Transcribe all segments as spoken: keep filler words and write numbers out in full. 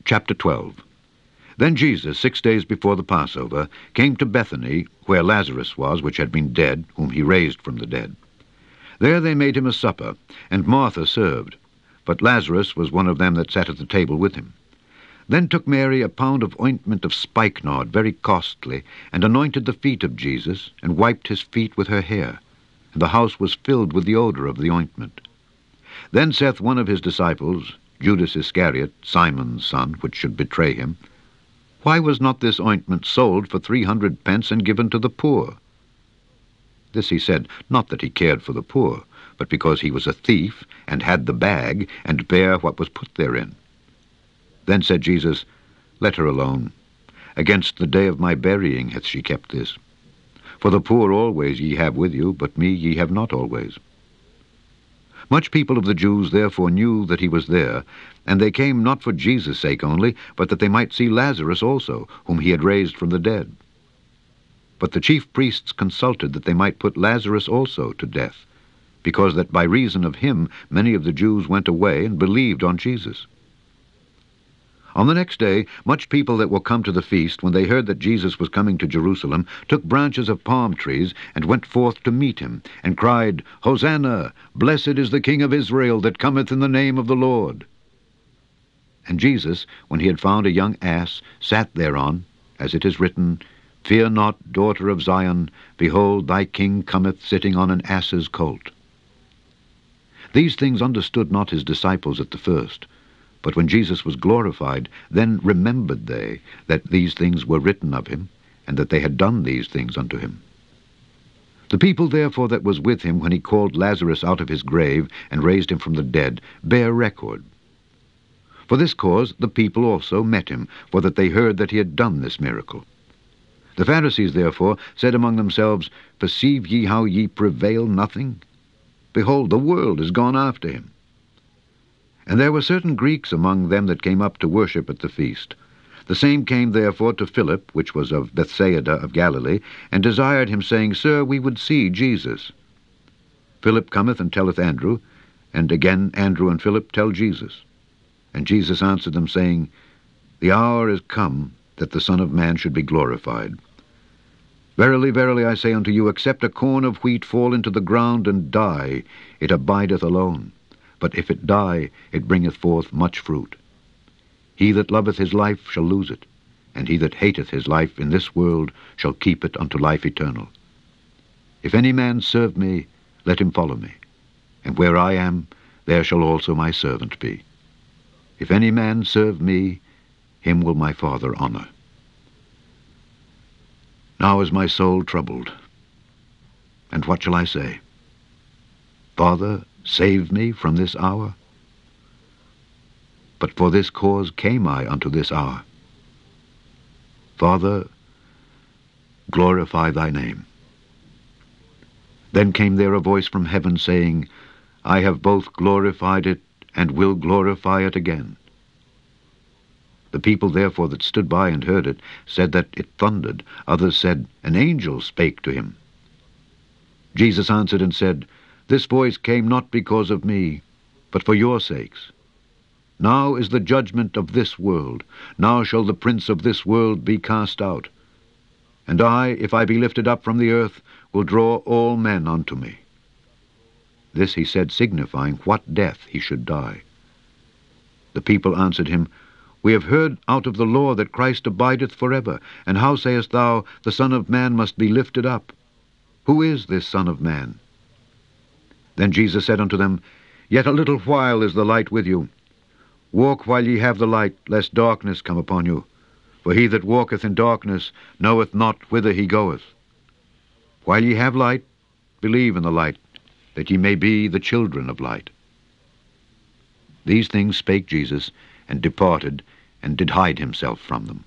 Chapter twelve. Then Jesus, six days before the Passover, came to Bethany, where Lazarus was, which had been dead, whom he raised from the dead. There they made him a supper, and Martha served, but Lazarus was one of them that sat at the table with him. Then took Mary a pound of ointment of spikenard, very costly, and anointed the feet of Jesus, and wiped his feet with her hair. And the house was filled with the odor of the ointment. Then saith one of his disciples, Judas Iscariot, Simon's son, which should betray him, Why was not this ointment sold for three hundred pence and given to the poor? This he said, not that he cared for the poor, but because he was a thief, and had the bag, and bare what was put therein. Then said Jesus, Let her alone. Against the day of my burying hath she kept this. For the poor always ye have with you, but me ye have not always. Much people of the Jews therefore knew that he was there, and they came not for Jesus' sake only, but that they might see Lazarus also, whom he had raised from the dead. But the chief priests consulted that they might put Lazarus also to death, because that by reason of him many of the Jews went away and believed on Jesus. On the next day, much people that were come to the feast, when they heard that Jesus was coming to Jerusalem, took branches of palm trees, and went forth to meet him, and cried, Hosanna! Blessed is the King of Israel that cometh in the name of the Lord. And Jesus, when he had found a young ass, sat thereon, as it is written, Fear not, daughter of Zion, behold, thy King cometh sitting on an ass's colt. These things understood not his disciples at the first. But when Jesus was glorified, then remembered they that these things were written of him, and that they had done these things unto him. The people therefore that was with him when he called Lazarus out of his grave, and raised him from the dead, bear record. For this cause the people also met him, for that they heard that he had done this miracle. The Pharisees therefore said among themselves, Perceive ye how ye prevail nothing? Behold, the world is gone after him. And there were certain Greeks among them that came up to worship at the feast. The same came therefore to Philip, which was of Bethsaida of Galilee, and desired him, saying, Sir, we would see Jesus. Philip cometh and telleth Andrew, and again Andrew and Philip tell Jesus. And Jesus answered them, saying, The hour is come that the Son of Man should be glorified. Verily, verily, I say unto you, except a corn of wheat fall into the ground and die, it abideth alone. But if it die, it bringeth forth much fruit. He that loveth his life shall lose it, and he that hateth his life in this world shall keep it unto life eternal. If any man serve me, let him follow me, and where I am, there shall also my servant be. If any man serve me, him will my Father honor. Now is my soul troubled, and what shall I say? Father, save me from this hour? But for this cause came I unto this hour. Father, glorify thy name. Then came there a voice from heaven, saying, I have both glorified it, and will glorify it again. The people therefore that stood by and heard it said that it thundered. Others said, An angel spake to him. Jesus answered and said, This voice came not because of me, but for your sakes. Now is the judgment of this world. Now shall the prince of this world be cast out. And I, if I be lifted up from the earth, will draw all men unto me. This he said, signifying what death he should die. The people answered him, We have heard out of the law that Christ abideth forever. And how sayest thou, the Son of Man must be lifted up? Who is this Son of Man? Then Jesus said unto them, Yet a little while is the light with you. Walk while ye have the light, lest darkness come upon you. For he that walketh in darkness knoweth not whither he goeth. While ye have light, believe in the light, that ye may be the children of light. These things spake Jesus, and departed, and did hide himself from them.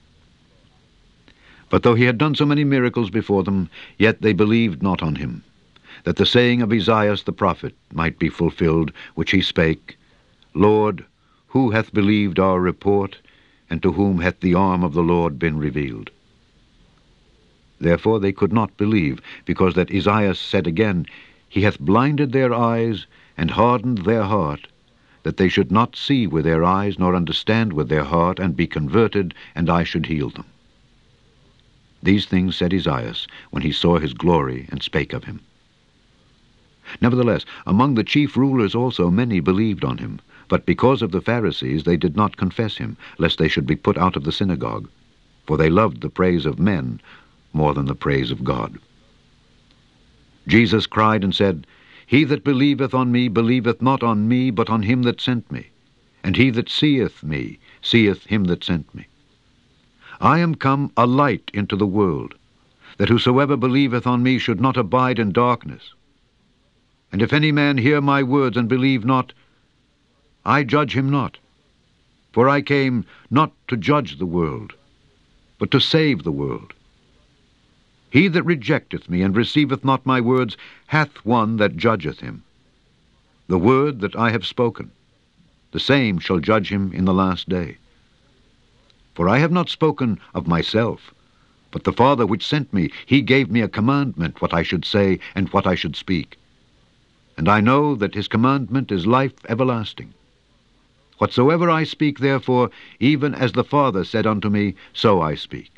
But though he had done so many miracles before them, yet they believed not on him, that the saying of Esaias the prophet might be fulfilled, which he spake, Lord, who hath believed our report, and to whom hath the arm of the Lord been revealed? Therefore they could not believe, because that Esaias said again, He hath blinded their eyes, and hardened their heart, that they should not see with their eyes, nor understand with their heart, and be converted, and I should heal them. These things said Esaias, when he saw his glory, and spake of him. Nevertheless, among the chief rulers also many believed on him, but because of the Pharisees they did not confess him, lest they should be put out of the synagogue. For they loved the praise of men more than the praise of God. Jesus cried and said, He that believeth on me believeth not on me, but on him that sent me. And he that seeth me seeth him that sent me. I am come a light into the world, that whosoever believeth on me should not abide in darkness. And if any man hear my words and believe not, I judge him not. For I came not to judge the world, but to save the world. He that rejecteth me and receiveth not my words hath one that judgeth him. The word that I have spoken, the same shall judge him in the last day. For I have not spoken of myself, but the Father which sent me, he gave me a commandment what I should say and what I should speak. And I know that his commandment is life everlasting. Whatsoever I speak, therefore, even as the Father said unto me, so I speak.